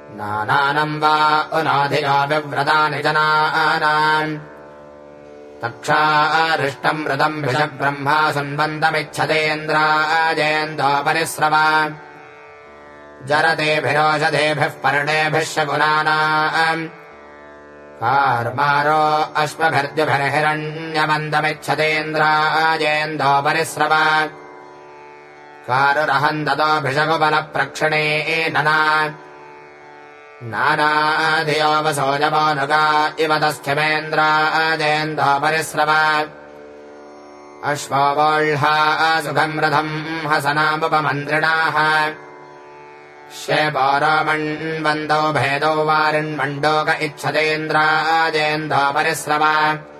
नानानम् वा उनाधियो विव्रतानि जनानाम् तक्षारिष्टम् मृतम् भिषब्रह्मा सुन्वन्तमिच्छतेन्द्राजेन्दो परिस्रवा जरतेभिरोषधेभिः पर्णेभिः शकुनानाम् कार्मारो अश्वभिर्द्युभिर्हिरण्यमन्दमिच्छतेन्द्राजेन्दो परिस्रवा कारुरहन्दतोऽभिषकुबलप्रक्षिणेनना नानाधियो वसोजमोनुगा इव तस्थ्यमेन्द्राजेन्दो परिस्रवा अश्वो वोळ्हा सुखम् रथम् हसनामुपमन्त्रिणाः शेपोरोमण्वन्दौ भेदौ वारिण्मण्डोक इच्छतेन्द्राजेन्दो परिस्रवा